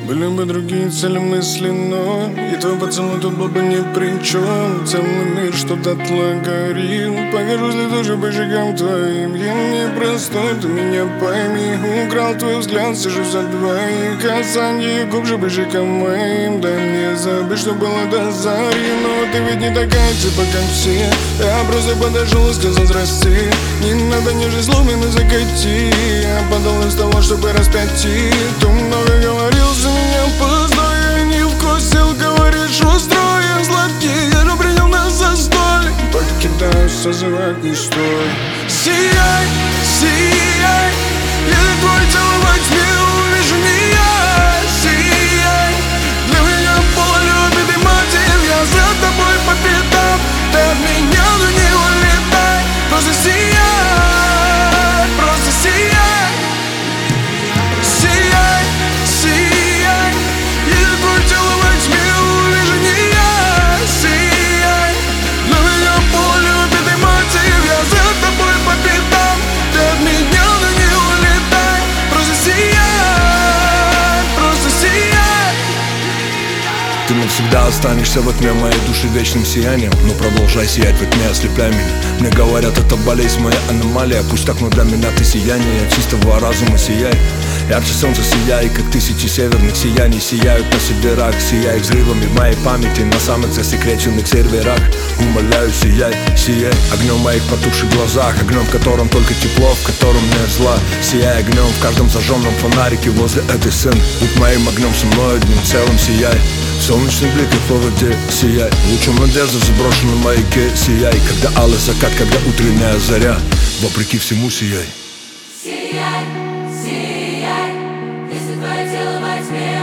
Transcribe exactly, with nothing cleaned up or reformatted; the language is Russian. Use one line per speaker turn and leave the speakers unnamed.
Были бы другие цели мысли, но и твой поцелуй тут был бы ни при чем. Целый мир, что дотла горил, покажусь ли тоже божикам твоим. Я непростой, ты меня пойми. Украл твой взгляд, сижу за двоих. Касанье губ же божикам моим. Дай мне забыть, что было до зари. Но ты ведь не такая, типа как все. Я просто подошел и сказал здрасте. Не надо нежить сломины закати. Я подал из того, чтобы распять и ты много говорил, за меня пустой. Я не вкусил, говоришь, устроен сладкий. Я же принял на застолье. Покидаю, созывать не стой. Сияй, сияй, я твой целовать не увижу не я. Сияй, для меня полулюбит и мотив. Я за тобой по пятам, ты от меня но не улетай. Просто сияй, просто сияй. Сияй, сияй, я твой целовать не увижу не я. Сияй, для меня полулюбит и мотив. Я за тобой по пятам, ты от меня но не улетай. Просто сияй, просто сияй.
Ты навсегда останешься во тьме моей души вечным сиянием. Но продолжай сиять во тьме, ослепляй меня. Мне говорят, это болезнь, моя аномалия. Пусть так, но для меня ты сияние чистого разума сияй. Ярче солнца сияй, как тысячи северных сияний сияют на северах. Сияй взрывами в моей памяти на самых засекреченных серверах. Умоляю, сияй, сияй огнем в моих потухших глазах. Огнем, в котором только тепло, в котором нет зла. Сияй огнем в каждом зажженном фонарике возле этой сцены. Будь моим огнем со мной одним целым сияй. Солнечный блик и в воде сияй. Лучом надежды в заброшенном маяке сияй. Когда алый закат, когда утренняя заря. Вопреки всему сияй.
Сияй, сияй, если твое тело во тьме.